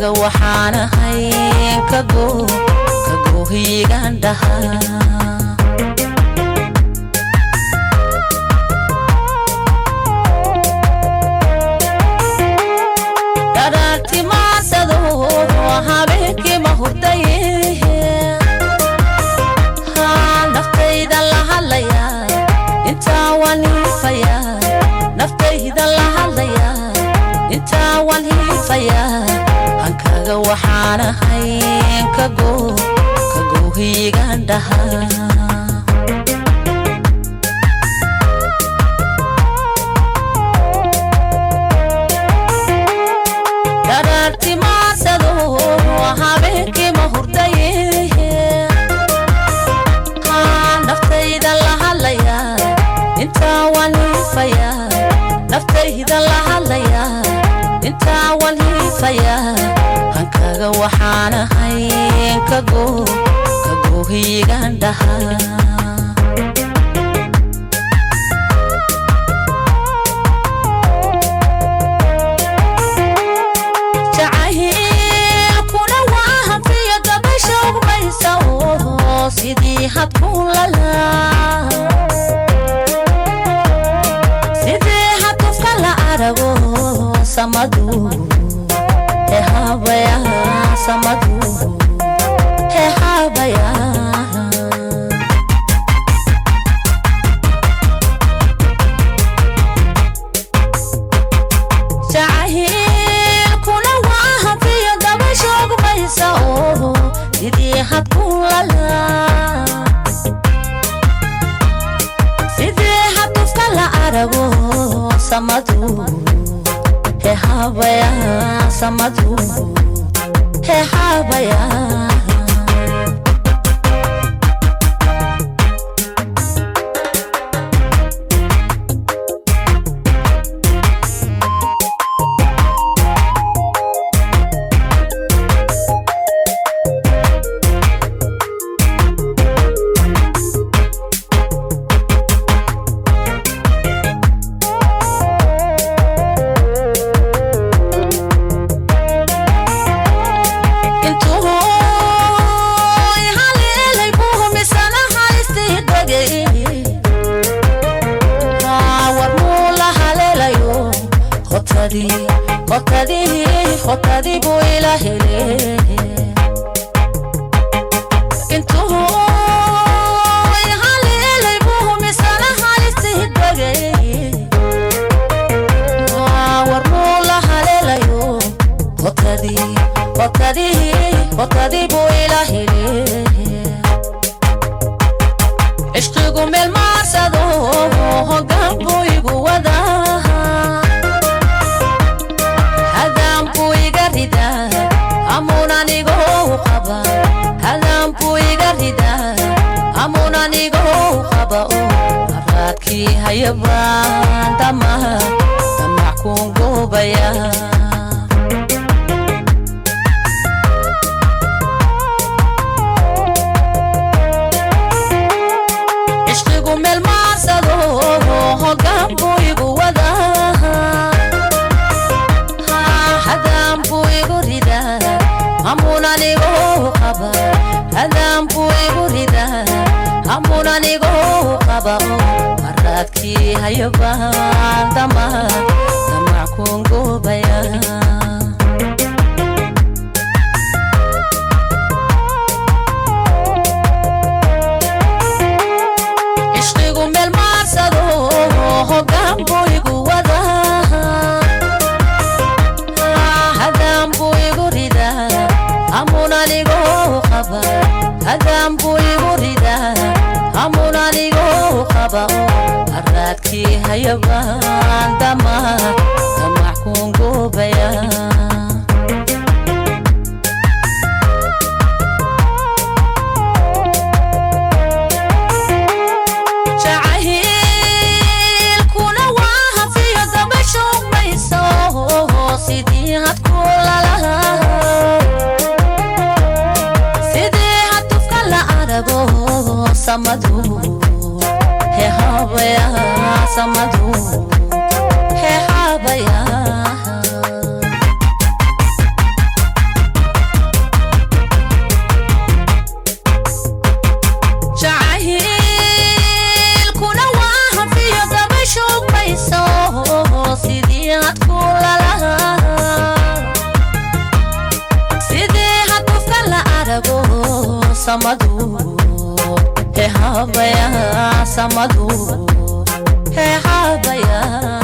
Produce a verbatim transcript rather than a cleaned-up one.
waxaana hayn ka go ka goohigandaha dararti maasado habeenkii ma hurdaye haa naftayda la hadlaya intaa waan hiifaya naftayda la hadlaya intaa waan hiifaya hankaga waxaana hayn ka go ka goohigandaha dararti maasado habeenkii ma hurdaye haa naftayda la hadlaya intaa waan hiifaya naftayda la hadlaya intaa waan hiifaya hankaga waxaana hayn ka go ka goohigandaha sidii hadku lala sidii hadufka la arago samadu he habaya samadu he habaya jahil kuna waha fiya dabashog maysa oo sidii hadku lala arago samadu he habaya samadu he habaya khotadi khotadi bu ilahile intu halile bu misana halisti dage warmu la halelayo khotadi khotadi khotadi bu ilahile ishqigu mel maasado hogan bu igu wada amuna nigo qaba halam puiga rida amuna nigo qaba aradki hayaban tama tama kungo baya ishqigu mel maasado hogan puigu wada amuna nigo qaba hadam puigu rida amuna nigo qaba aradki hayaban tama tama kungo baya ishqigu mel maasado hogan puigu wada hadam puigu rida amuna nigo qaba hadam puigu rida amuna nigo qaba aradki hayaban tama tama kungo baya jahil kuna waha fiya dabashog mayso sidii hadku lala samadu he habaya samadu he habaya samadu he habaya samadu he habaya